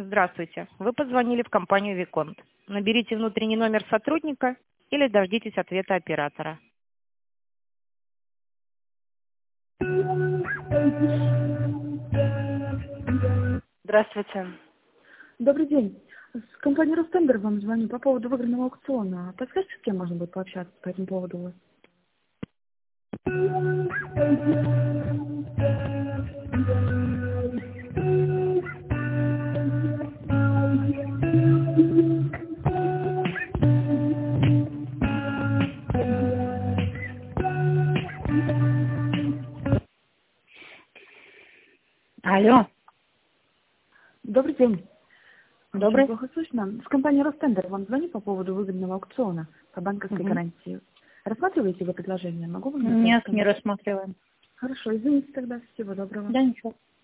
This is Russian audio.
Здравствуйте. Вы позвонили в компанию Виконт. Наберите внутренний номер сотрудника или дождитесь ответа оператора. Здравствуйте. Добрый день. С компании Ростендер вам звоню по поводу выигранного аукциона. Подскажите, с кем можно будет пообщаться по этому поводу у вас? Алло. Добрый день. Добрый. Очень плохо слышно. С компании Ростендер вам звоню по поводу выгодного аукциона по банковской гарантии. Рассматриваете вы предложение? Могу вам Нет, написать? не рассматриваем. Хорошо, извините тогда. Всего доброго. Да, ничего.